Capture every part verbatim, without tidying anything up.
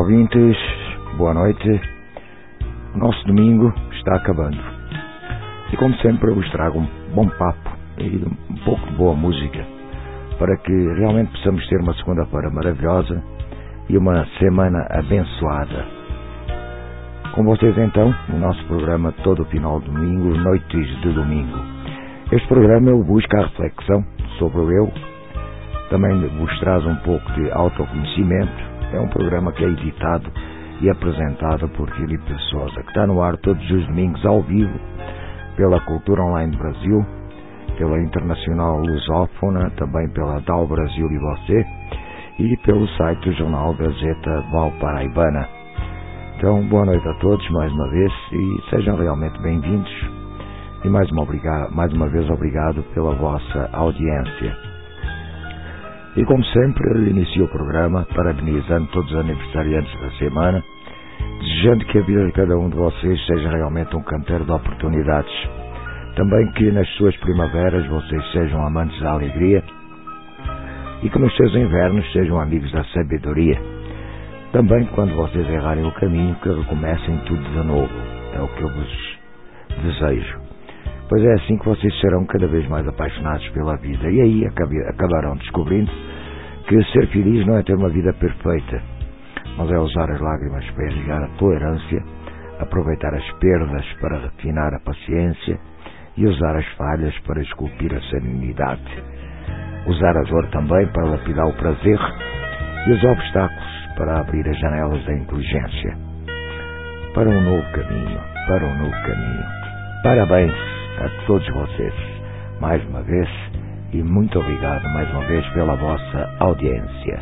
ouvintes, boa noite. O nosso domingo está acabando e, como sempre, eu vos trago um bom papo e um pouco de boa música para que realmente possamos ter uma segunda-feira maravilhosa e uma semana abençoada. Com vocês então, no nosso programa todo o final de domingo, noites de domingo. Este programa ele busca a reflexão sobre o eu, também vos traz um pouco de autoconhecimento. É um programa que é editado e apresentado por Filipe de Sousa, que está no ar todos os domingos ao vivo pela Cultura Online Brasil, pela Internacional Lusófona, também pela D A O Brasil e Você e pelo site do Jornal Gazeta Valparaibana. Então, boa noite a todos mais uma vez e sejam realmente bem-vindos e mais uma, obriga- mais uma vez obrigado pela vossa audiência. E como sempre, inicio o programa parabenizando todos os aniversariantes da semana, desejando que a vida de cada um de vocês seja realmente um canteiro de oportunidades. Também que nas suas primaveras vocês sejam amantes da alegria e que nos seus invernos sejam amigos da sabedoria. Também quando vocês errarem o caminho, que recomecem tudo de novo. É o que eu vos desejo. Pois é assim que vocês serão cada vez mais apaixonados pela vida. E aí acabarão descobrindo que ser feliz não é ter uma vida perfeita, mas é usar as lágrimas para irrigar a tolerância, aproveitar as perdas para refinar a paciência e usar as falhas para esculpir a serenidade. Usar a dor também para lapidar o prazer e os obstáculos para abrir as janelas da inteligência. Para um novo caminho, para um novo caminho. Parabéns a todos vocês, mais uma vez, e muito obrigado mais uma vez pela vossa audiência.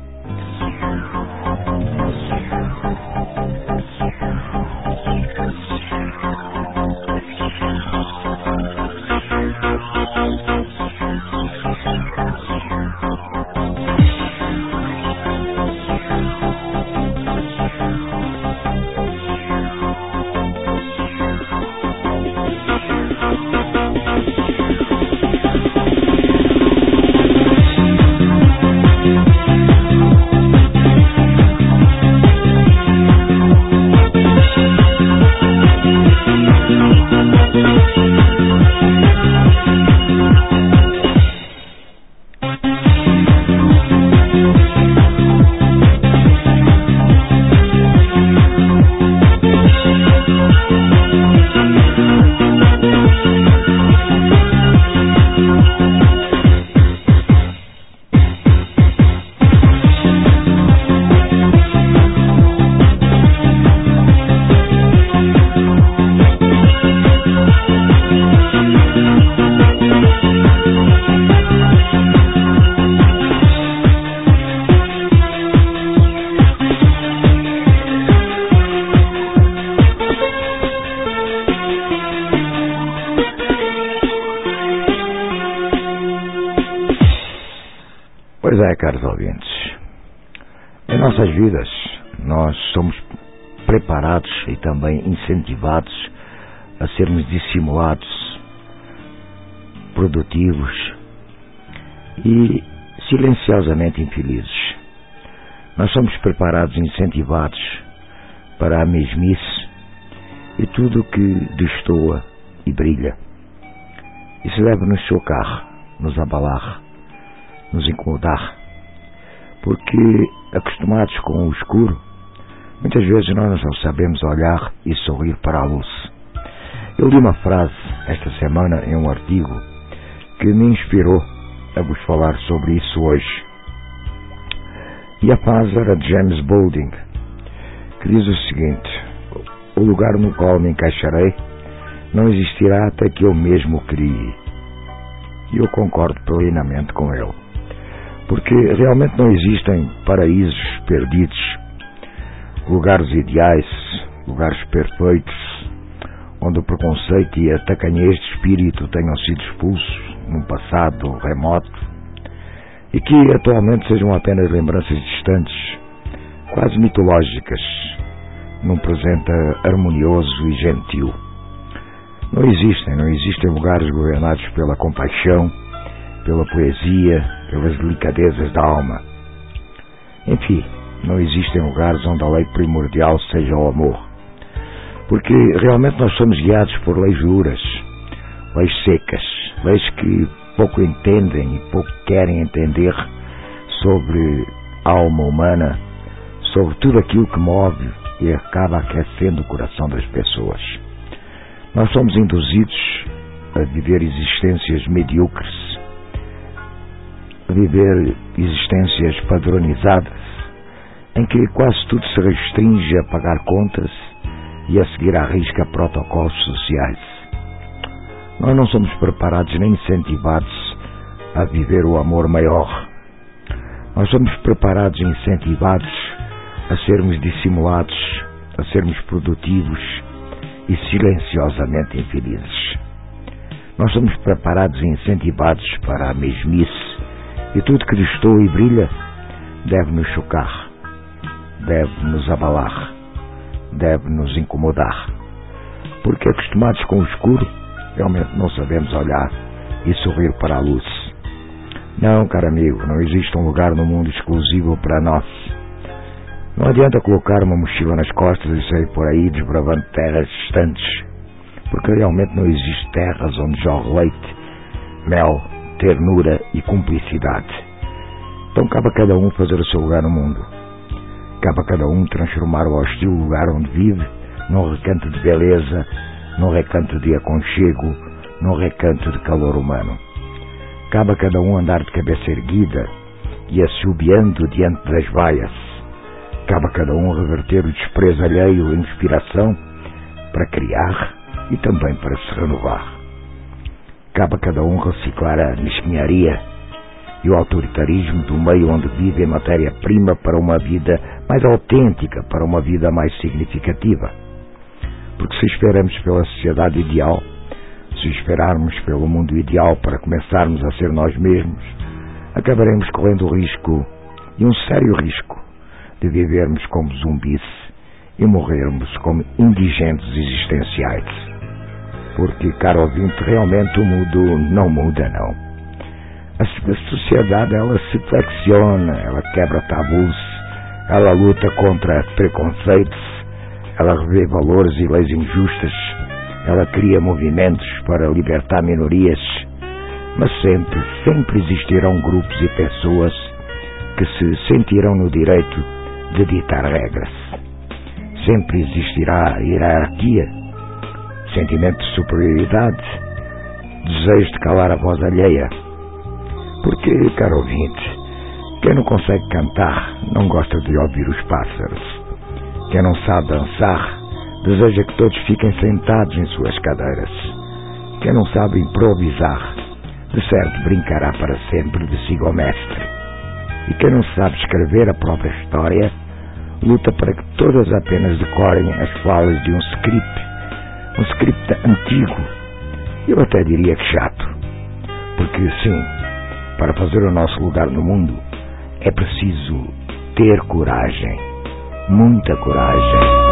Pois é, caros ouvintes, em nossas vidas nós somos preparados e também incentivados a sermos dissimulados, produtivos e silenciosamente infelizes. Nós somos preparados e incentivados para a mesmice e tudo o que destoa e brilha. Isso deve nos chocar, nos abalar, nos incomodar, porque acostumados com o escuro, muitas vezes nós não sabemos olhar e sorrir para a luz. Eu li uma frase esta semana em um artigo que me inspirou a vos falar sobre isso hoje. E a frase era de James Baldwin, que diz o seguinte: o lugar no qual me encaixarei não existirá até que eu mesmo o crie. E eu concordo plenamente com ele. Porque realmente não existem paraísos perdidos, lugares ideais, lugares perfeitos, onde o preconceito e a tacanhez de espírito tenham sido expulsos num passado remoto e que atualmente sejam apenas lembranças distantes, quase mitológicas, num presente harmonioso e gentil. Não existem, não existem lugares governados pela compaixão, pela poesia, pelas delicadezas da alma. Enfim, não existem lugares onde a lei primordial seja o amor. Porque realmente nós somos guiados por leis duras, leis secas, leis que pouco entendem e pouco querem entender sobre a alma humana, sobre tudo aquilo que move e acaba aquecendo o coração das pessoas. Nós somos induzidos a viver existências medíocres, a viver existências padronizadas, em que quase tudo se restringe a pagar contas e a seguir à risca protocolos sociais. Nós não somos preparados nem incentivados a viver o amor maior. Nós somos preparados e incentivados a sermos dissimulados, a sermos produtivos e silenciosamente infelizes. Nós somos preparados e incentivados para a mesmice, e tudo que destoa e brilha deve nos chocar, deve nos abalar, deve nos incomodar, porque acostumados com o escuro, realmente não sabemos olhar e sorrir para a luz. Não, caro amigo, não existe um lugar no mundo exclusivo para nós. Não adianta colocar uma mochila nas costas e sair por aí desbravando terras distantes, porque realmente não existe terras onde jorre leite, mel, ternura e cumplicidade. Então cabe a cada um fazer o seu lugar no mundo. Cabe a cada um transformar o hostil lugar onde vive num recanto de beleza, num recanto de aconchego, num recanto de calor humano. Cabe a cada um andar de cabeça erguida e assobiando diante das vaias. Cabe a cada um reverter o desprezo alheio em inspiração para criar e também para se renovar. Cabe a cada um reciclar a mesquinharia e o autoritarismo do meio onde vive em matéria-prima para uma vida mais autêntica, para uma vida mais significativa. Porque se esperamos pela sociedade ideal, se esperarmos pelo mundo ideal para começarmos a ser nós mesmos, acabaremos correndo o risco, e um sério risco, de vivermos como zumbis e morrermos como indigentes existenciais. Porque, caro ouvinte, realmente o mundo não muda, não. A sociedade, ela se flexiona, ela quebra tabus, ela luta contra preconceitos, ela revê valores e leis injustas, ela cria movimentos para libertar minorias, mas sempre, sempre existirão grupos e pessoas que se sentirão no direito de ditar regras. Sempre existirá hierarquia, sentimento de superioridade, desejo de calar a voz alheia. Porque, caro ouvinte, quem não consegue cantar não gosta de ouvir os pássaros. Quem não sabe dançar deseja que todos fiquem sentados em suas cadeiras. Quem não sabe improvisar, de certo brincará para sempre de siga o mestre. E quem não sabe escrever a própria história, luta para que todas apenas decorem as falas de um script, um script antigo, eu até diria que chato. Porque, sim, para fazer o nosso lugar no mundo, é preciso ter coragem, muita coragem.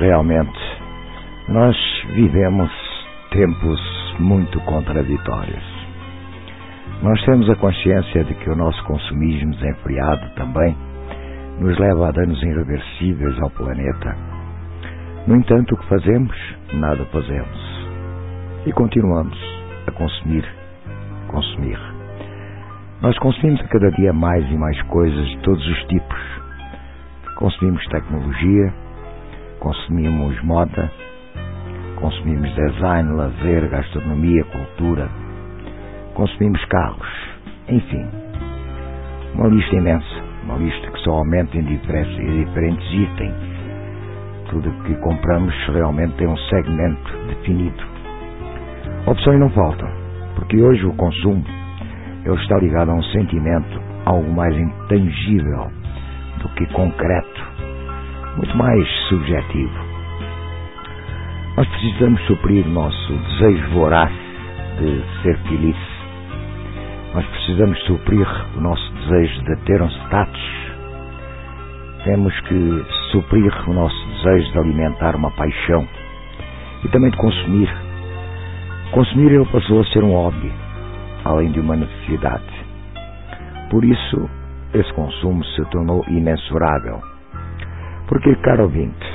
realmente nós vivemos tempos muito contraditórios. Nós temos a consciência de que o nosso consumismo desenfreado também nos leva a danos irreversíveis ao planeta. No entanto, o que fazemos? Nada fazemos. E continuamos a consumir, consumir. Nós consumimos a cada dia mais e mais coisas de todos os tipos. Consumimos tecnologia, consumimos moda, consumimos design, lazer, gastronomia, cultura, consumimos carros, enfim, uma lista imensa, uma lista que só aumenta em diferentes, em diferentes itens. Tudo o que compramos realmente tem um segmento definido. Opções não faltam, porque hoje o consumo ele está ligado a um sentimento, algo mais intangível do que concreto, muito mais subjetivo. Nós precisamos suprir o nosso desejo voraz de ser feliz. Nós precisamos suprir o nosso desejo de ter um status. Temos que suprir o nosso desejo de alimentar uma paixão e também de consumir. Consumir ele passou a ser um hobby, além de uma necessidade. Por isso, esse consumo se tornou imensurável. Porque, caro ouvinte,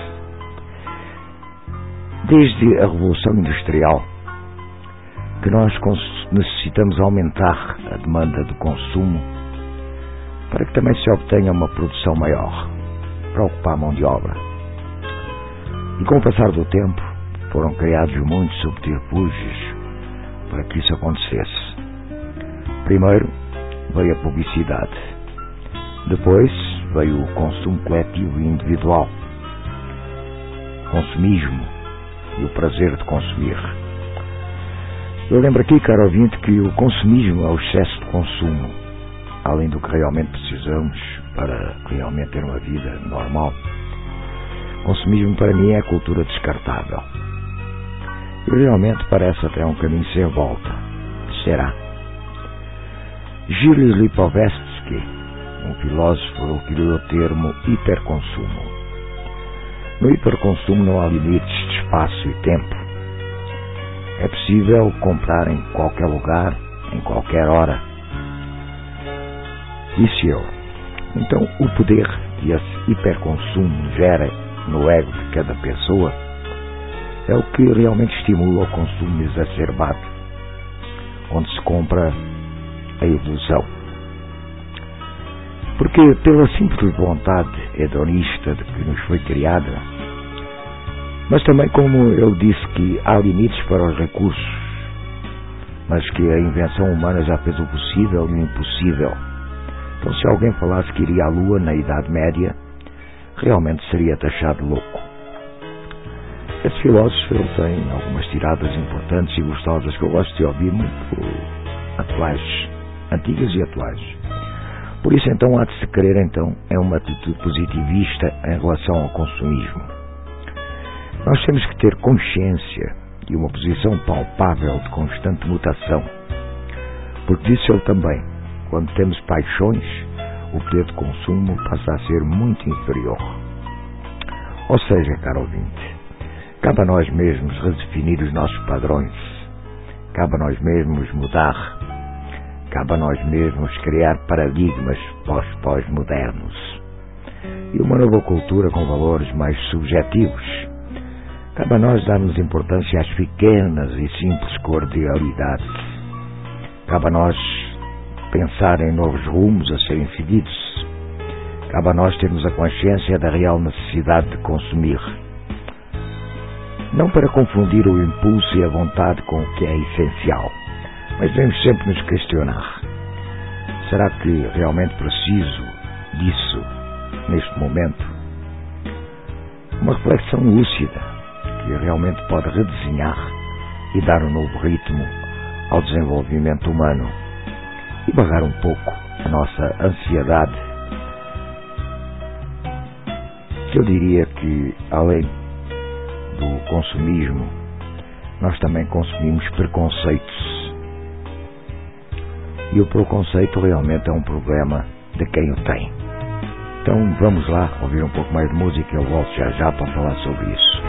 desde a Revolução Industrial, que nós necessitamos aumentar a demanda do consumo para que também se obtenha uma produção maior, para ocupar a mão de obra. E com o passar do tempo, foram criados muitos subterfúgios para que isso acontecesse. Primeiro veio a publicidade, depois veio o consumo coletivo e individual, consumismo e o prazer de consumir. Eu lembro aqui, caro ouvinte, que o consumismo é o excesso de consumo, além do que realmente precisamos para realmente ter uma vida normal. O consumismo para mim é a cultura descartável. E realmente parece até um caminho sem volta. Será? Gilles Lipovetsky, um filósofo, criou o termo hiperconsumo. No hiperconsumo não há limites de espaço e tempo. É possível comprar em qualquer lugar, em qualquer hora. Disse eu. Então, o poder que esse hiperconsumo gera no ego de cada pessoa é o que realmente estimula o consumo exacerbado, onde se compra a ilusão. Porque pela simples vontade hedonista de que nos foi criada, mas também como eu disse que há limites para os recursos, mas que a invenção humana já fez o possível e o impossível. Então se alguém falasse que iria à Lua na Idade Média, realmente seria taxado louco. Esse filósofo ele tem algumas tiradas importantes e gostosas que eu gosto de ouvir, muito atuais, antigas e atuais. Por isso então há de se querer então é uma atitude positivista em relação ao consumismo. Nós temos que ter consciência e uma posição palpável de constante mutação. Porque disse ele também, quando temos paixões, o poder de consumo passa a ser muito inferior. Ou seja, caro ouvinte, cabe a nós mesmos redefinir os nossos padrões, cabe a nós mesmos mudar, cabe a nós mesmos criar paradigmas pós-pós-modernos e uma nova cultura com valores mais subjetivos. Cabe a nós darmos importância às pequenas e simples cordialidades. Cabe a nós pensar em novos rumos a serem seguidos. Cabe a nós termos a consciência da real necessidade de consumir. Não para confundir o impulso e a vontade com o que é essencial, mas devemos sempre nos questionar. Será que realmente preciso disso neste momento? Uma reflexão lúcida que realmente pode redesenhar e dar um novo ritmo ao desenvolvimento humano e barrar um pouco a nossa ansiedade. Eu diria que, além do consumismo, nós também consumimos preconceitos. E o preconceito realmente é um problema de quem o tem. Então vamos lá ouvir um pouco mais de música. Eu volto já já para falar sobre isso.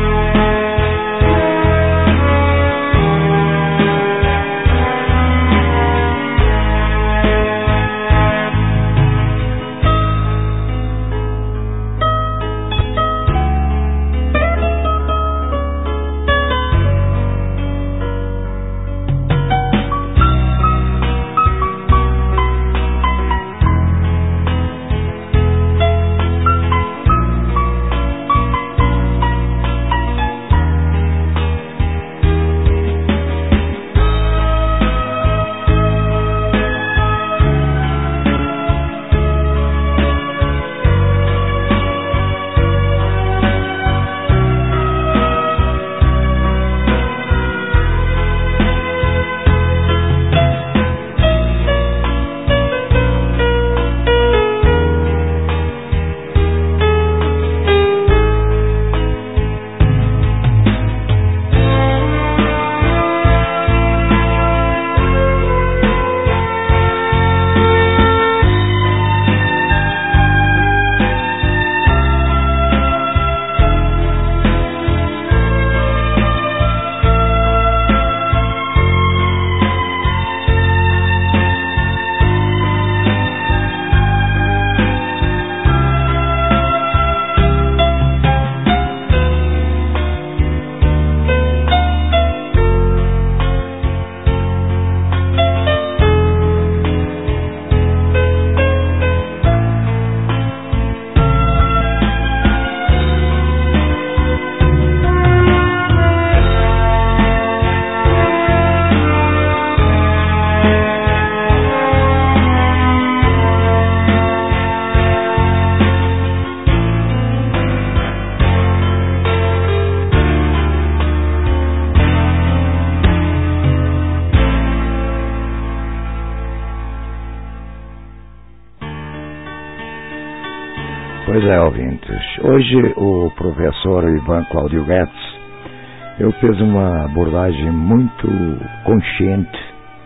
Pois é, ouvintes. Hoje o professor Ivan Cláudio Guedes ele fez uma abordagem muito consciente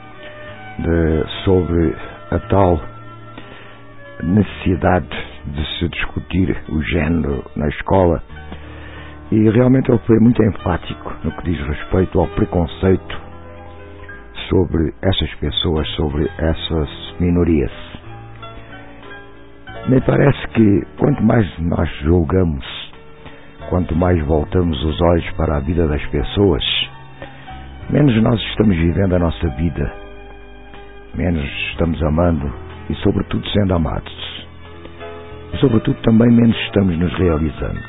de, sobre a tal necessidade de se discutir o género na escola, e realmente ele foi muito enfático no que diz respeito ao preconceito sobre essas pessoas, sobre essas minorias. Me parece que quanto mais nós julgamos, quanto mais voltamos os olhos para a vida das pessoas, menos nós estamos vivendo a nossa vida, menos estamos amando e sobretudo sendo amados. E sobretudo também menos estamos nos realizando,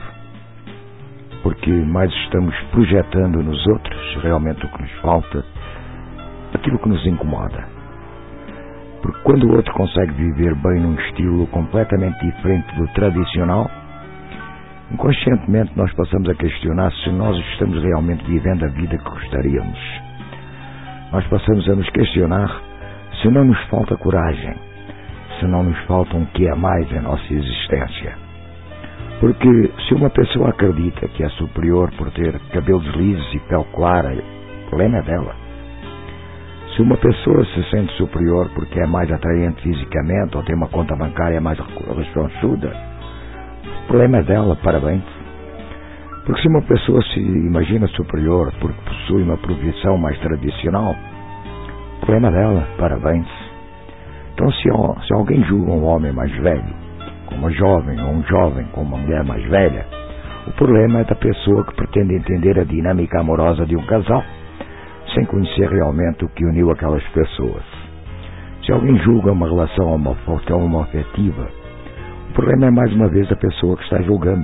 porque mais estamos projetando nos outros realmente o que nos falta, aquilo que nos incomoda. Porque quando o outro consegue viver bem num estilo completamente diferente do tradicional, inconscientemente nós passamos a questionar se nós estamos realmente vivendo a vida que gostaríamos. Nós passamos a nos questionar se não nos falta coragem, se não nos falta um que é mais em nossa existência. Porque se uma pessoa acredita que é superior por ter cabelos lisos e pele clara, o problema é dela. Se uma pessoa se sente superior porque é mais atraente fisicamente ou tem uma conta bancária mais rechonchuda, o problema é dela, parabéns. Porque se uma pessoa se imagina superior porque possui uma profissão mais tradicional, o problema é dela, parabéns. Então se, se alguém julga um homem mais velho com uma jovem ou um jovem com uma mulher mais velha, o problema é da pessoa que pretende entender a dinâmica amorosa de um casal sem conhecer realmente o que uniu aquelas pessoas. Se alguém julga uma relação homoafetiva, o problema é mais uma vez da pessoa que está julgando.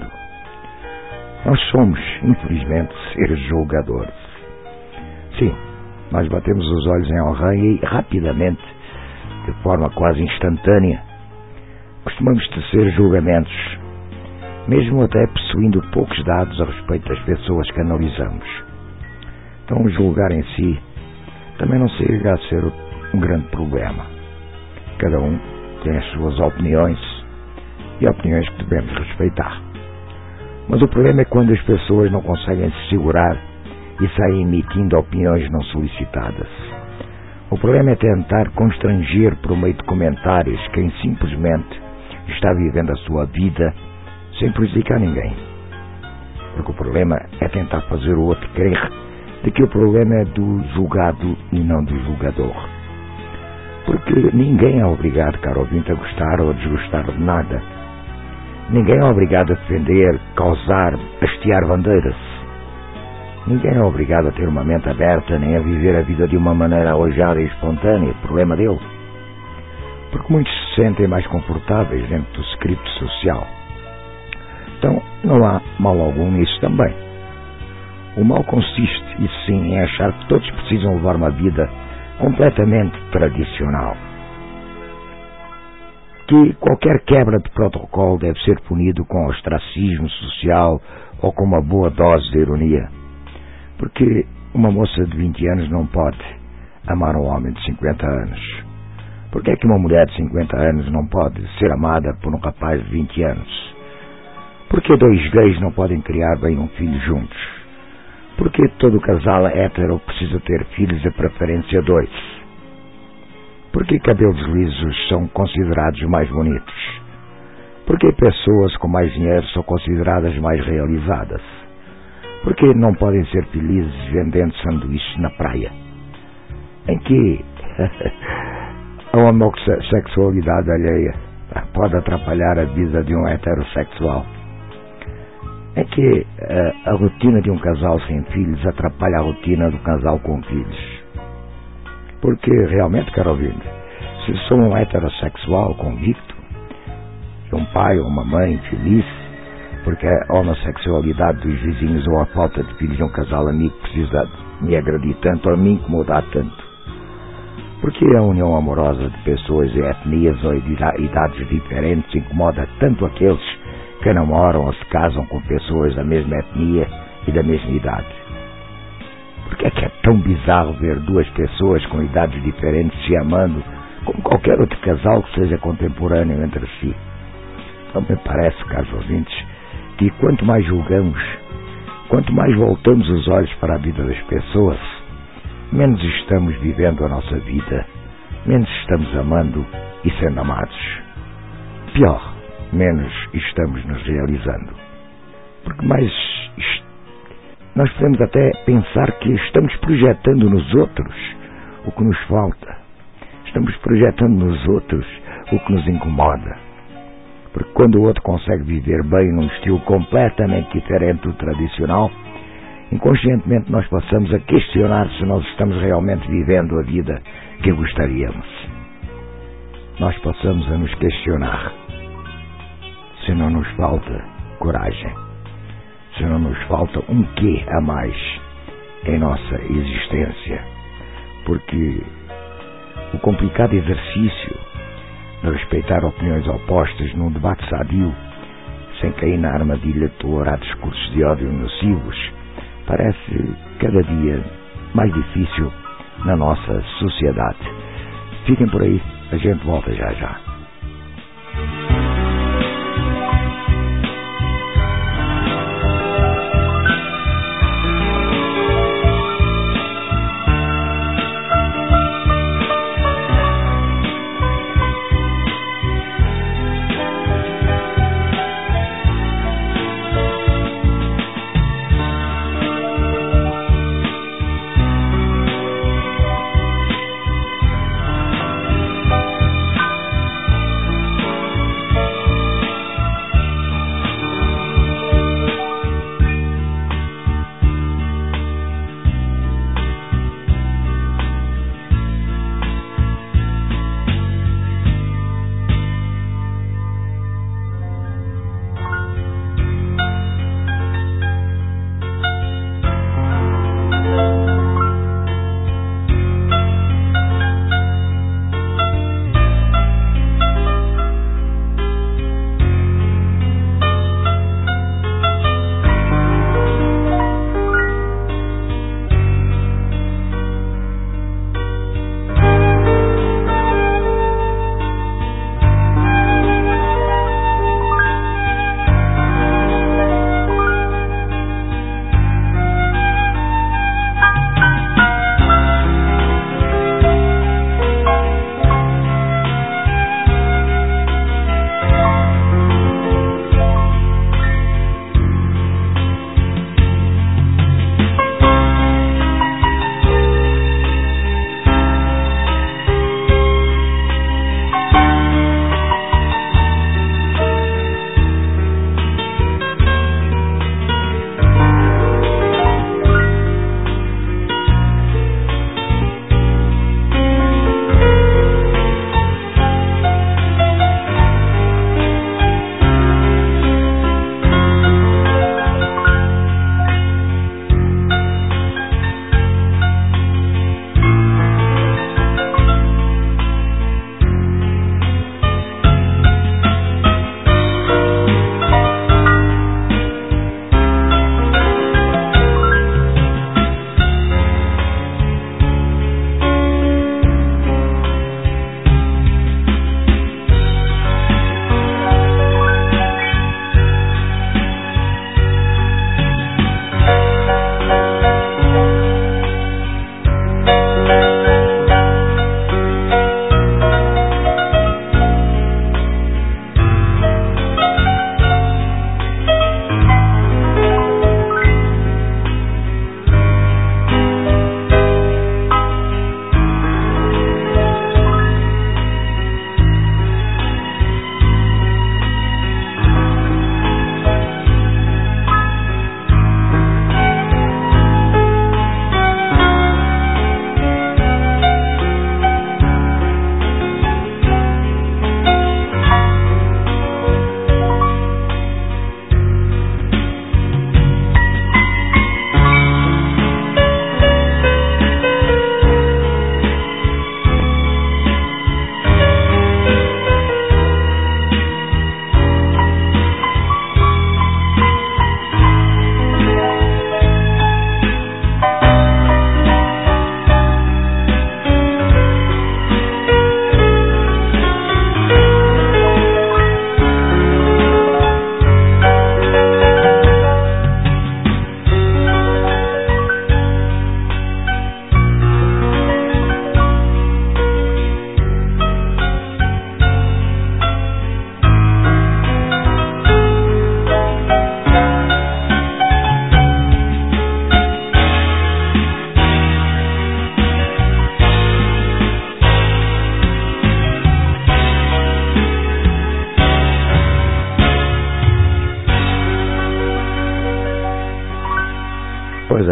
Nós somos, infelizmente, seres julgadores. Sim, nós batemos os olhos em alguém e rapidamente, de forma quase instantânea, costumamos tecer julgamentos, mesmo até possuindo poucos dados a respeito das pessoas que analisamos. Então, julgar em si também não chega a ser um grande problema. Cada um tem as suas opiniões e opiniões que devemos respeitar. Mas o problema é quando as pessoas não conseguem se segurar e saem emitindo opiniões não solicitadas. O problema é tentar constranger por meio de comentários quem simplesmente está vivendo a sua vida sem prejudicar ninguém. Porque o problema é tentar fazer o outro crer de que o problema é do julgado e não do julgador. Porque ninguém é obrigado, caro ouvinte, a gostar ou a desgostar de nada. Ninguém é obrigado a defender, causar, hastear bandeiras. Ninguém é obrigado a ter uma mente aberta nem a viver a vida de uma maneira arrojada e espontânea. Problema dele. Porque muitos se sentem mais confortáveis dentro do script social. Então, não há mal algum nisso também. O mal consiste, isso sim, em achar que todos precisam levar uma vida completamente tradicional. Que qualquer quebra de protocolo deve ser punido com ostracismo social ou com uma boa dose de ironia. Porque uma moça de vinte anos não pode amar um homem de cinquenta anos. Porque é que uma mulher de cinquenta anos não pode ser amada por um rapaz de vinte anos? Porque dois gays não podem criar bem um filho juntos? Porque todo casal hétero precisa ter filhos de preferência dois? Porque cabelos lisos são considerados mais bonitos? Porque pessoas com mais dinheiro são consideradas mais realizadas? Porque não podem ser felizes vendendo sanduíches na praia? Em que a homossexualidade alheia pode atrapalhar a vida de um heterossexual? É que a, a rotina de um casal sem filhos atrapalha a rotina do casal com filhos. Porque realmente, caro ouvinte, se sou um heterossexual convicto, um pai ou uma mãe feliz, porque a homossexualidade dos vizinhos ou a falta de filhos de um casal amigo precisa me agredir tanto ou me incomodar tanto. Porque a união amorosa de pessoas de etnias ou de idades diferentes incomoda tanto aqueles que namoram ou se casam com pessoas da mesma etnia e da mesma idade. Porque é que é tão bizarro ver duas pessoas com idades diferentes se amando como qualquer outro casal que seja contemporâneo entre si? Então me parece, caros ouvintes, que quanto mais julgamos, quanto mais voltamos os olhos para a vida das pessoas, menos estamos vivendo a nossa vida, menos estamos amando e sendo amados. Pior, menos estamos nos realizando. Porque mais nós podemos até pensar que estamos projetando nos outros o que nos falta. Estamos projetando nos outros o que nos incomoda. Porque quando o outro consegue viver bem num estilo completamente diferente do tradicional, inconscientemente nós passamos a questionar se nós estamos realmente vivendo a vida que gostaríamos. Nós passamos a nos questionar se não nos falta coragem, se não nos falta um quê a mais em nossa existência. Porque o complicado exercício de respeitar opiniões opostas num debate sadio, sem cair na armadilha de tolerar discursos de ódio nocivos, parece cada dia mais difícil na nossa sociedade. Fiquem por aí, a gente volta já já.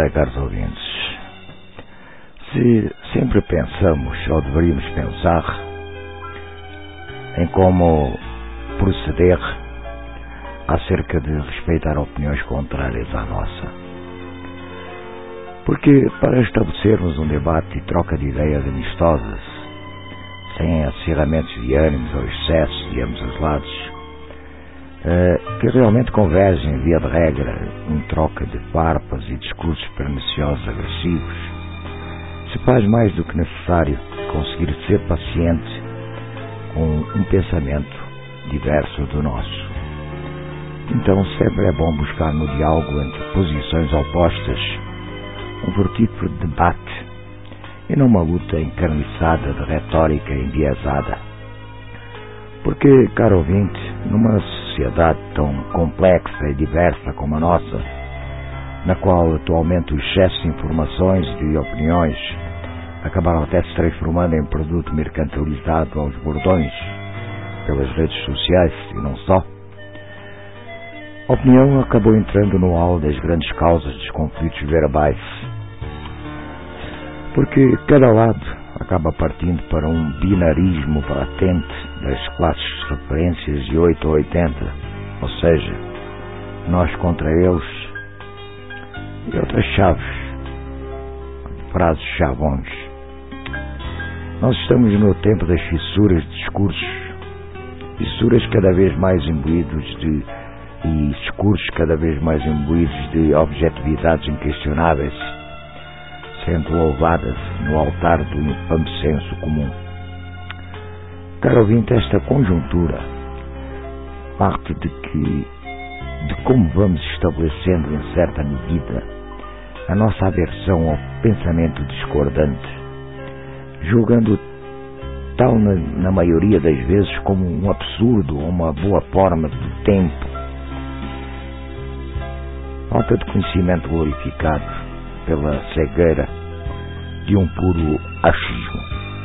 Ora, caros ouvintes, se sempre pensamos, ou deveríamos pensar, em como proceder acerca de respeitar opiniões contrárias à nossa. Porque para estabelecermos um debate e troca de ideias amistosas, sem acirramentos de ânimos ou excessos de ambos os lados, uh, que realmente convergem, via de regra, em troca de farpas e discursos perniciosos agressivos, se faz mais do que necessário conseguir ser paciente com um pensamento diverso do nosso. Então sempre é bom buscar no diálogo entre posições opostas um frutífero debate e não uma luta encarniçada de retórica enviesada. Porque, caro ouvinte, numa sociedade tão complexa e diversa como a nossa, na qual atualmente o excesso de informações e de opiniões acabaram até se transformando em produto mercantilizado aos bordões pelas redes sociais e não só, a opinião acabou entrando no hall das grandes causas dos conflitos verbais, porque cada lado acaba partindo para um binarismo latente das classes de referências de oito ou oitenta, ou seja, nós contra eles e outras chaves, frases chavões. Nós estamos no tempo das fissuras de discursos, fissuras cada vez mais imbuídos de e discursos cada vez mais imbuídos de objetividades inquestionáveis, sendo louvadas no altar do infame senso comum. Caro ouvinte, esta conjuntura parte de que, de como vamos estabelecendo em certa medida a nossa aversão ao pensamento discordante, julgando tal na, na maioria das vezes como um absurdo ou uma boa forma do tempo. Falta de conhecimento glorificado pela cegueira de um puro achismo.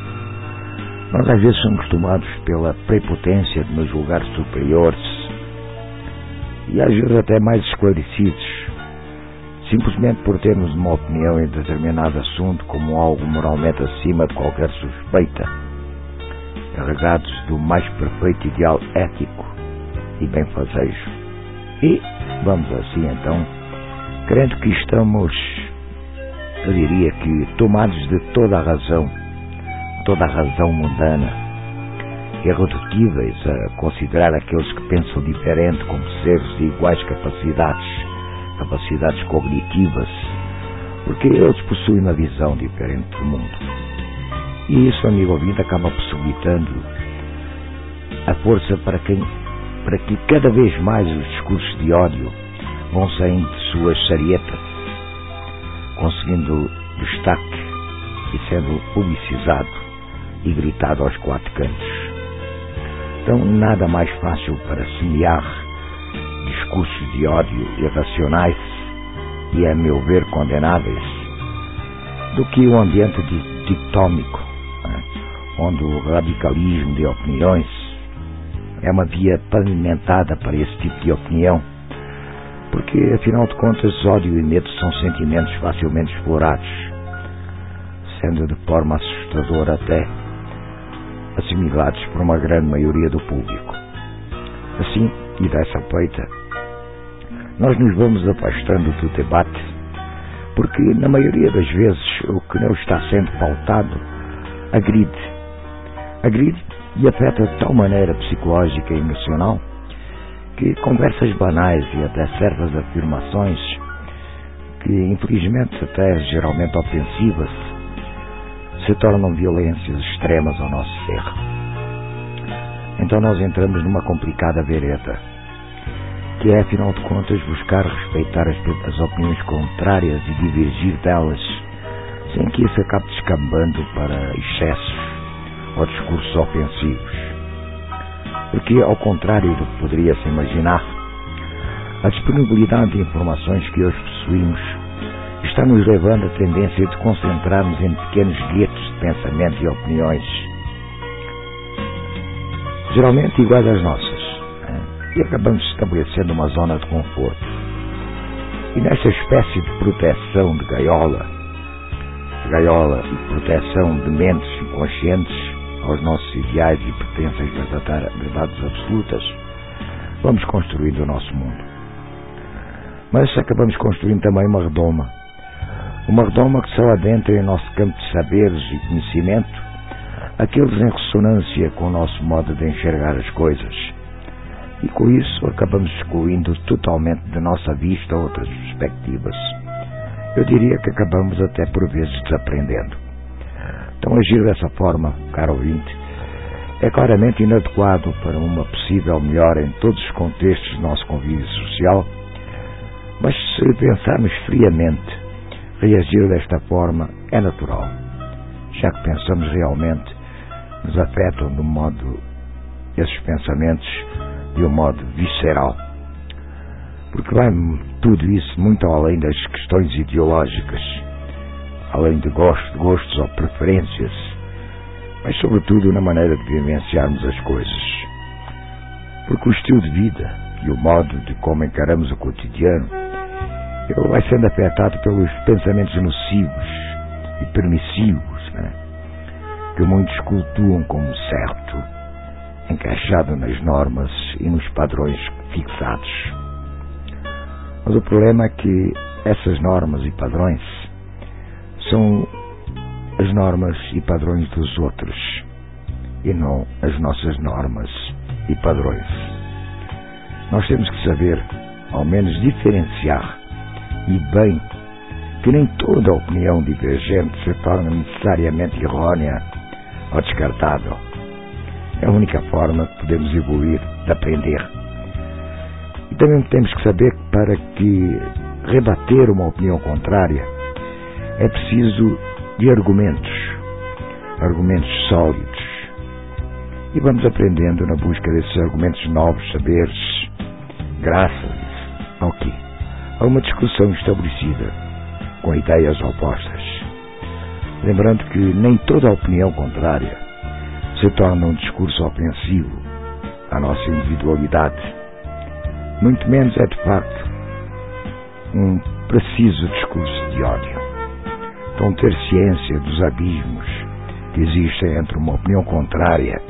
Nós às vezes somos tomados pela prepotência de nos julgar superiores e às vezes até mais esclarecidos, simplesmente por termos uma opinião em determinado assunto como algo moralmente acima de qualquer suspeita, carregados do mais perfeito ideal ético e benfazejo. E vamos assim então, crendo que estamos, eu diria que, tomados de toda a razão, toda a razão mundana, irredutíveis a considerar aqueles que pensam diferente como seres de iguais capacidades, capacidades cognitivas, porque eles possuem uma visão diferente do mundo. E isso, amigo ouvinte, acaba possibilitando a força para quem para que cada vez mais os discursos de ódio vão saindo de suas sarietas, conseguindo destaque e sendo publicizado e gritado aos quatro cantos. Então, nada mais fácil para semear discursos de ódio irracionais e, a meu ver, condenáveis, do que o ambiente dicotómico, né, onde o radicalismo de opiniões é uma via pavimentada para esse tipo de opinião, porque, afinal de contas, ódio e medo são sentimentos facilmente explorados, sendo de forma assustadora até assimilados por uma grande maioria do público. Assim, e dessa feita, nós nos vamos afastando do debate, porque, na maioria das vezes, o que não está sendo pautado agride. Agride e afeta de tal maneira psicológica e emocional que conversas banais e até certas afirmações, que infelizmente até geralmente ofensivas, se tornam violências extremas ao nosso ser. Então nós entramos numa complicada vereda, que é, afinal de contas, buscar respeitar as, as opiniões contrárias e divergir delas, sem que isso acabe descambando para excessos ou discursos ofensivos. Porque, ao contrário do que poderia-se imaginar, a disponibilidade de informações que hoje possuímos está nos levando à tendência de concentrarmos em pequenos guetos de pensamento e opiniões, geralmente iguais às nossas, e acabamos estabelecendo uma zona de conforto. E nesta espécie de proteção de gaiola, de gaiola e proteção de mentes inconscientes aos nossos ideais e pertenças verdades absolutas, vamos construindo o nosso mundo. Mas acabamos construindo também uma redoma. Uma redoma que só adentra em nosso campo de saberes e conhecimento aqueles em ressonância com o nosso modo de enxergar as coisas. E com isso acabamos excluindo totalmente da nossa vista outras perspectivas. Eu diria que acabamos até por vezes desaprendendo. Então agir dessa forma, caro ouvinte, é claramente inadequado para uma possível melhora em todos os contextos do nosso convívio social, mas se pensarmos friamente, reagir desta forma é natural, já que pensamos realmente, nos afetam de um modo, esses pensamentos, de um modo visceral. Porque vai tudo isso muito além das questões ideológicas, além de gostos, gostos ou preferências, mas sobretudo na maneira de vivenciarmos as coisas. Porque o estilo de vida e o modo de como encaramos o cotidiano, ele vai sendo afetado pelos pensamentos nocivos e permissivos, né, que muitos cultuam como certo, encaixado nas normas e nos padrões fixados. Mas o problema é que essas normas e padrões são as normas e padrões dos outros e não as nossas normas e padrões. Nós temos que saber, ao menos, diferenciar e bem que nem toda opinião divergente se torna necessariamente errônea ou descartável. É a única forma que podemos evoluir, de aprender. E também temos que saber que para que rebater uma opinião contrária é preciso de argumentos, argumentos sólidos. E vamos aprendendo na busca desses argumentos novos, saberes, graças ao quê? A uma discussão estabelecida, com ideias opostas. Lembrando que nem toda opinião contrária se torna um discurso ofensivo à nossa individualidade. Muito menos é, de facto, um preciso discurso de ódio. Então, ter ciência dos abismos que existem entre uma opinião contrária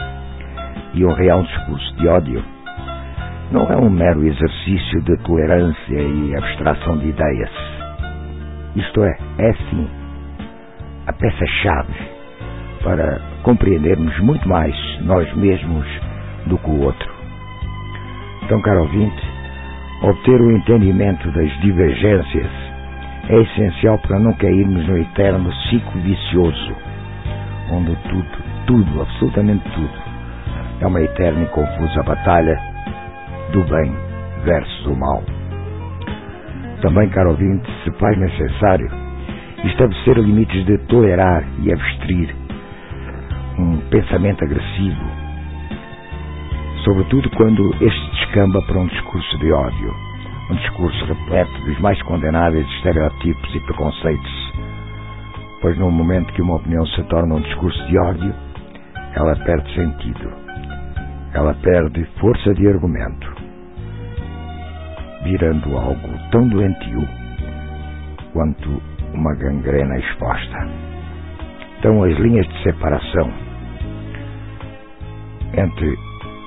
e um real discurso de ódio não é um mero exercício de tolerância e abstração de ideias. Isto é, é sim a peça-chave para compreendermos muito mais nós mesmos do que o outro. Então, caro ouvinte, obter o entendimento das divergências é essencial para não cairmos no eterno ciclo vicioso, onde tudo, tudo, absolutamente tudo, é uma eterna e confusa batalha do bem versus o mal. Também, caro ouvinte, se faz necessário estabelecer limites de tolerar e abstrair um pensamento agressivo, sobretudo quando este descamba para um discurso de ódio, um discurso repleto dos mais condenáveis estereótipos e preconceitos, pois no momento que uma opinião se torna um discurso de ódio, ela perde sentido, ela perde força de argumento, virando algo tão doentio quanto uma gangrena exposta. Então, as linhas de separação entre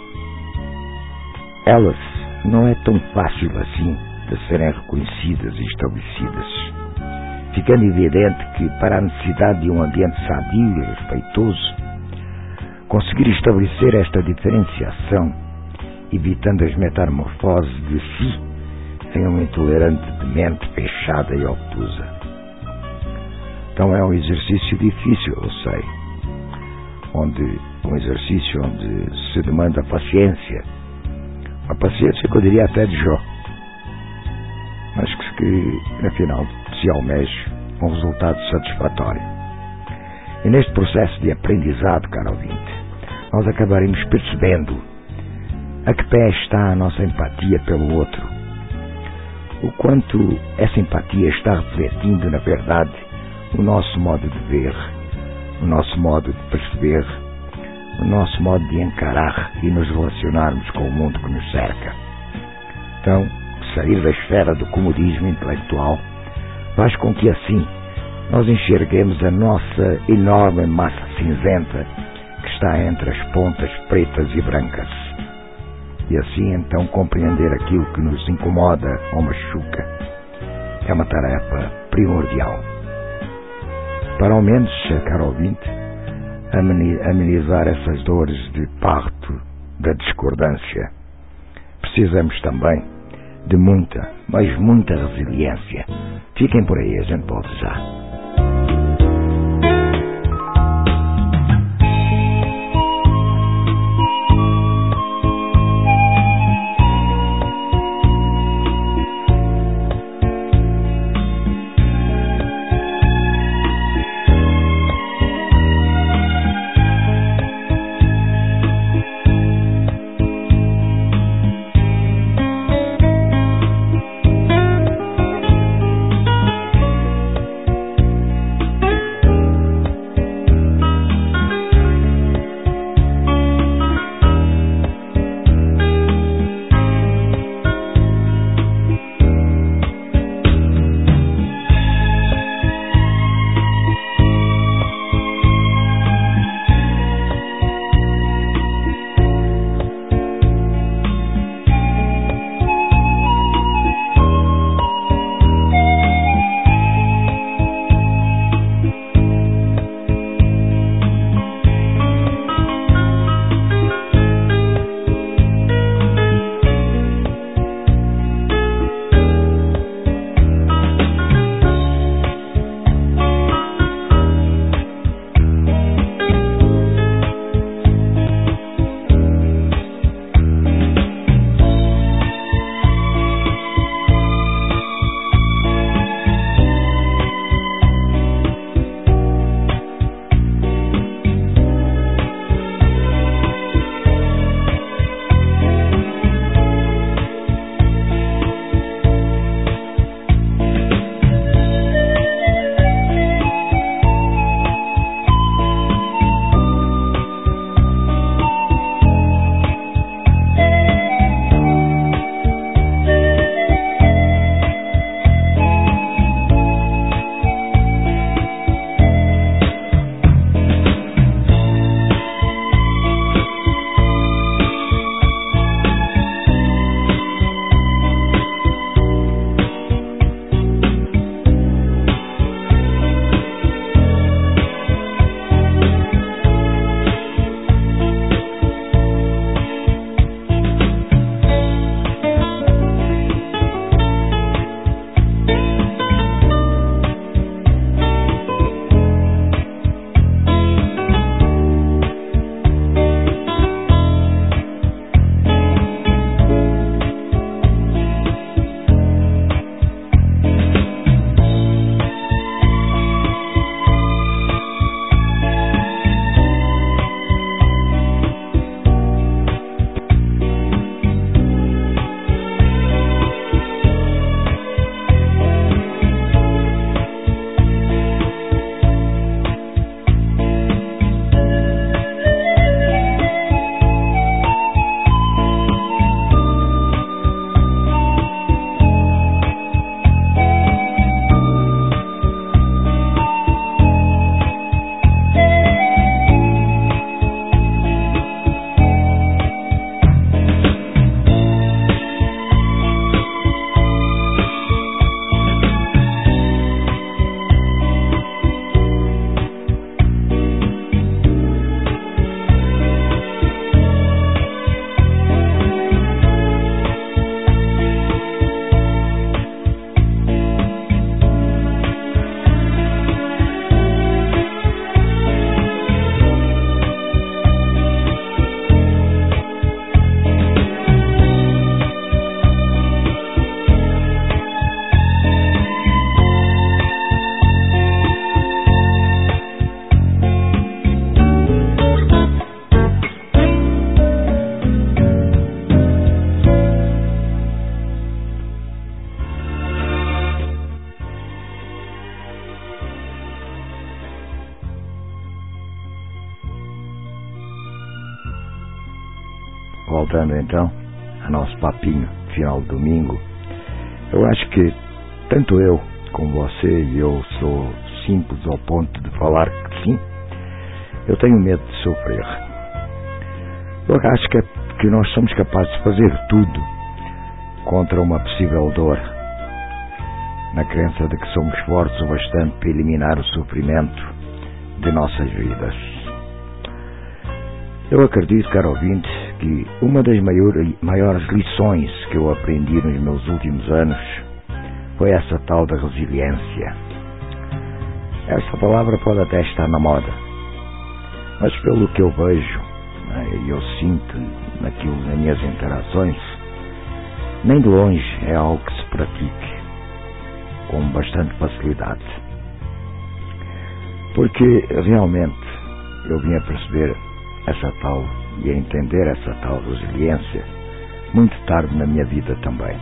elas não é tão fácil assim de serem reconhecidas e estabelecidas, ficando evidente que, para a necessidade de um ambiente sadio e respeitoso, conseguir estabelecer esta diferenciação, evitando as metamorfoses de si em um intolerante de mente fechada e obtusa. Então é um exercício difícil, eu sei, onde um exercício onde se demanda paciência, a paciência que eu diria até de Jó, mas que, que afinal se almeja um resultado satisfatório. E neste processo de aprendizado, caro ouvinte, nós acabaremos percebendo a que pé está a nossa empatia pelo outro, o quanto essa empatia está refletindo, na verdade, o nosso modo de ver, o nosso modo de perceber, o nosso modo de encarar e nos relacionarmos com o mundo que nos cerca. Então, sair da esfera do comodismo intelectual faz com que assim nós enxerguemos a nossa enorme massa cinzenta que está entre as pontas pretas e brancas. E assim então compreender aquilo que nos incomoda ou machuca é uma tarefa primordial. Para ao menos, caro ouvinte, amenizar essas dores de parto da discordância, precisamos também de muita, mas muita resiliência. Fiquem por aí, a gente volta já. Voltando então a nosso papinho final de domingo, Eu acho que tanto eu como você, e eu sou simples ao ponto de falar que sim, eu tenho medo de sofrer. Eu acho que, é que nós somos capazes de fazer tudo contra uma possível dor, na crença de que somos fortes o bastante para eliminar o sofrimento de nossas vidas. Eu acredito, caro ouvinte, que uma das maiores, maiores lições que eu aprendi nos meus últimos anos foi essa tal da resiliência. Essa palavra pode até estar na moda, mas pelo que eu vejo, né, e eu sinto naquilo, nas minhas interações, nem de longe é algo que se pratique com bastante facilidade. Porque realmente eu vim a perceber essa tal e a entender essa tal resiliência muito tarde na minha vida também.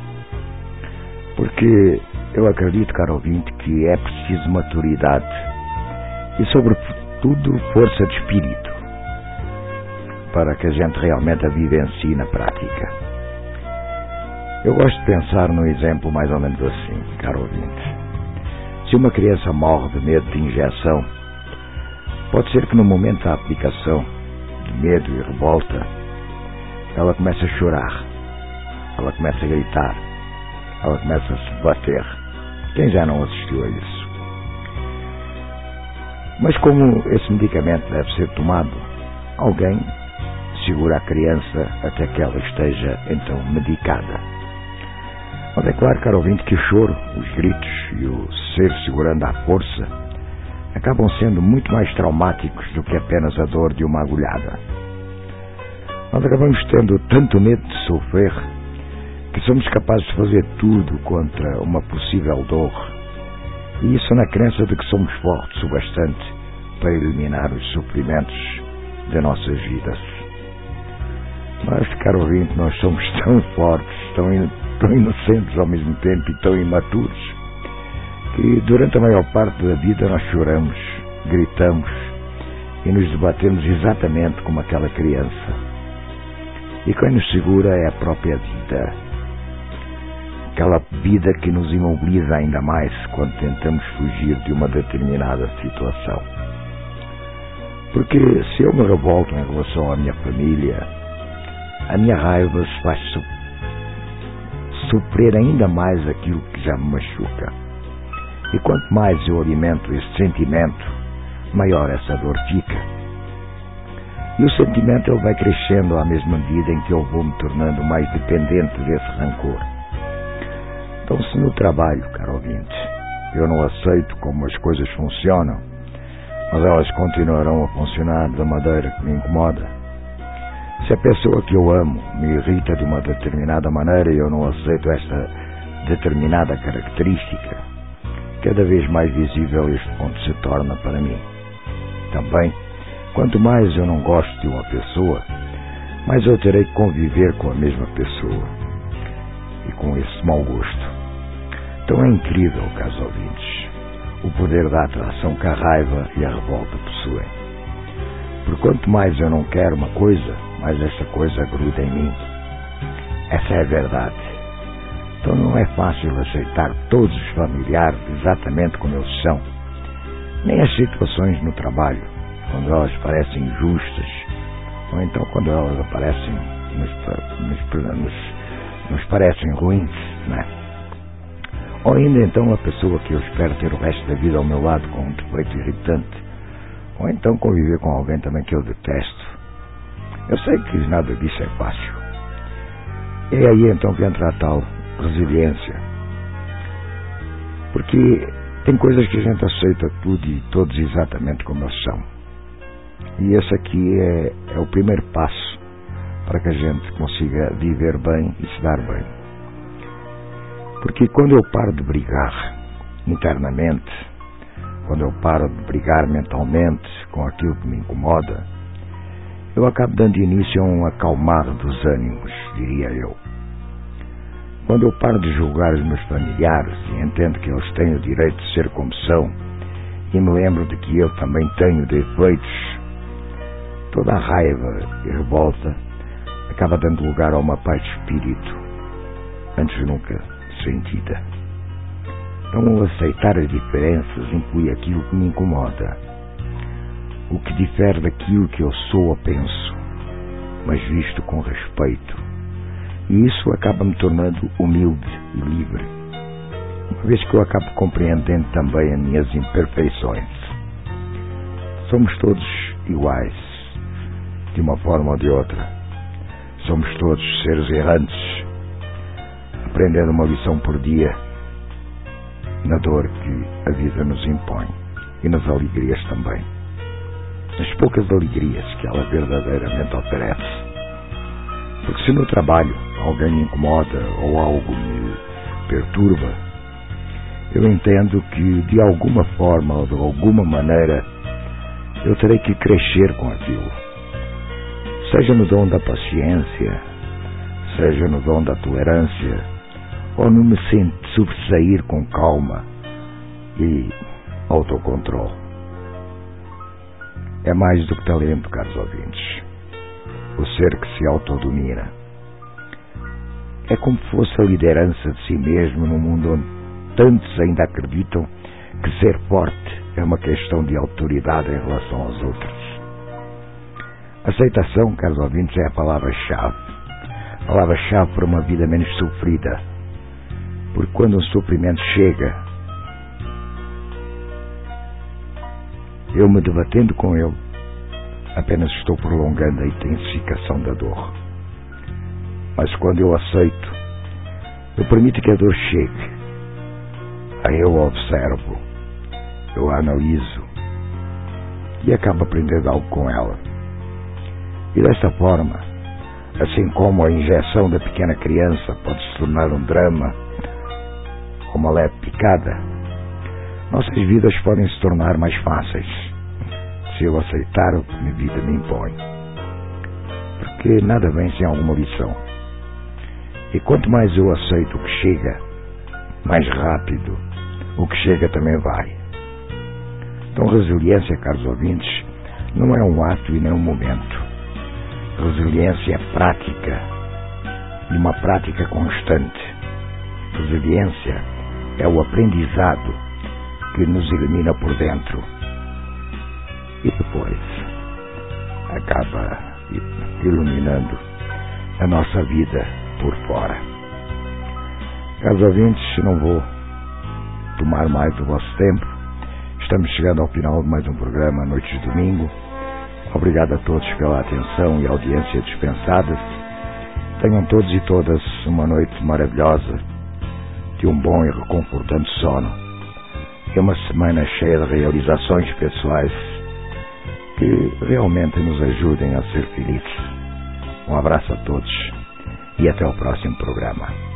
Porque eu acredito, caro ouvinte, que é preciso maturidade e, sobretudo, força de espírito para que a gente realmente a vivencie na prática. Eu gosto de pensar num exemplo mais ou menos assim, caro ouvinte. Se uma criança morre de medo de injeção, pode ser que no momento da aplicação de medo e revolta, ela comece a chorar, ela comece a gritar, ela começa a se bater. Quem já não assistiu a isso? Mas como esse medicamento deve ser tomado, alguém segura a criança até que ela esteja então medicada. Mas é claro, caro ouvinte, que o choro, os gritos e o ser segurando à força acabam sendo muito mais traumáticos do que apenas a dor de uma agulhada. Nós acabamos tendo tanto medo de sofrer que somos capazes de fazer tudo contra uma possível dor, e isso na crença de que somos fortes o bastante para eliminar os sofrimentos de nossas vidas. Mas, caro ouvinte, nós somos tão fortes, tão, in, tão inocentes ao mesmo tempo e tão imaturos, que durante a maior parte da vida nós choramos, gritamos e nos debatemos exatamente como aquela criança. E quem nos segura é a própria vida. Aquela vida que nos imobiliza ainda mais quando tentamos fugir de uma determinada situação. Porque se eu me revolto em relação à minha família, a minha raiva se faz sofrer ainda mais aquilo que já me machuca. E quanto mais eu alimento esse sentimento, maior essa dor fica. E o sentimento ele vai crescendo à mesma medida em que eu vou me tornando mais dependente desse rancor. Então, se no trabalho, caro ouvinte, eu não aceito como as coisas funcionam, mas elas continuarão a funcionar da maneira que me incomoda. Se a pessoa que eu amo me irrita de uma determinada maneira e eu não aceito esta determinada característica, cada vez mais visível este ponto se torna para mim. Também, quanto mais eu não gosto de uma pessoa, mais eu terei que conviver com a mesma pessoa e com esse mau gosto. Então é incrível, caros ouvintes, o poder da atração que a raiva e a revolta possuem. Por quanto mais eu não quero uma coisa, mais essa coisa gruda em mim. Essa é a verdade. Então não é fácil aceitar todos os familiares exatamente como eles são, nem as situações no trabalho, quando elas parecem injustas, ou então quando elas aparecem, nos, nos, nos, nos parecem ruins, não é? Ou ainda então a pessoa que eu espero ter o resto da vida ao meu lado com um defeito irritante, ou então conviver com alguém também que eu detesto. Eu sei que nada disso é fácil. E é aí então que entra a tal resiliência. Porque tem coisas que a gente aceita tudo e todos exatamente como eles são. E esse aqui é, é o primeiro passo para que a gente consiga viver bem e se dar bem. Porque quando eu paro de brigar internamente, quando eu paro de brigar mentalmente com aquilo que me incomoda, eu acabo dando início a um acalmar dos ânimos, diria eu. Quando eu paro de julgar os meus familiares e entendo que eles têm o direito de ser como são, e me lembro de que eu também tenho defeitos, toda a raiva e revolta acaba dando lugar a uma paz de espírito, antes nunca sentida. Então, aceitar as diferenças inclui aquilo que me incomoda, o que difere daquilo que eu sou ou penso, mas visto com respeito. E isso acaba me tornando humilde e livre, uma vez que eu acabo compreendendo também as minhas imperfeições. Somos todos iguais, de uma forma ou de outra. Somos todos seres errantes, aprendendo uma lição por dia, na dor que a vida nos impõe e nas alegrias também. Nas poucas alegrias que ela verdadeiramente oferece. Porque se no trabalho alguém me incomoda ou algo me perturba, eu entendo que de alguma forma ou de alguma maneira eu terei que crescer com aquilo. Seja no dom da paciência, seja no dom da tolerância, ou no me sobressair com calma e autocontrole. É mais do que talento, caros ouvintes. O ser que se autodomina. É como se fosse a liderança de si mesmo num mundo onde tantos ainda acreditam que ser forte é uma questão de autoridade em relação aos outros. Aceitação, caros ouvintes, é a palavra-chave. A palavra-chave para uma vida menos sofrida. Porque quando um sofrimento chega, eu me debatendo com ele, apenas estou prolongando a intensificação da dor. Mas quando eu aceito, eu permito que a dor chegue. Aí eu observo, eu a analiso e acabo aprendendo algo com ela. E desta forma, assim como a injeção da pequena criança pode se tornar um drama, uma leve picada, nossas vidas podem se tornar mais fáceis se eu aceitar o que a vida me impõe. Porque nada vem sem alguma lição. E quanto mais eu aceito o que chega, mais rápido o que chega também vai. Então, resiliência, caros ouvintes, não é um ato e nem um momento. Resiliência é prática, e uma prática constante. Resiliência é o aprendizado que nos ilumina por dentro e depois acaba iluminando a nossa vida por fora. Caros ouvintes, não vou tomar mais o vosso tempo. Estamos chegando ao final de mais um programa Noites de Domingo. Obrigado a todos pela atenção e audiência dispensadas. Tenham todos e todas uma noite maravilhosa, de um bom e reconfortante sono, e uma semana cheia de realizações pessoais que realmente nos ajudem a ser felizes. Um abraço a todos e até o próximo programa.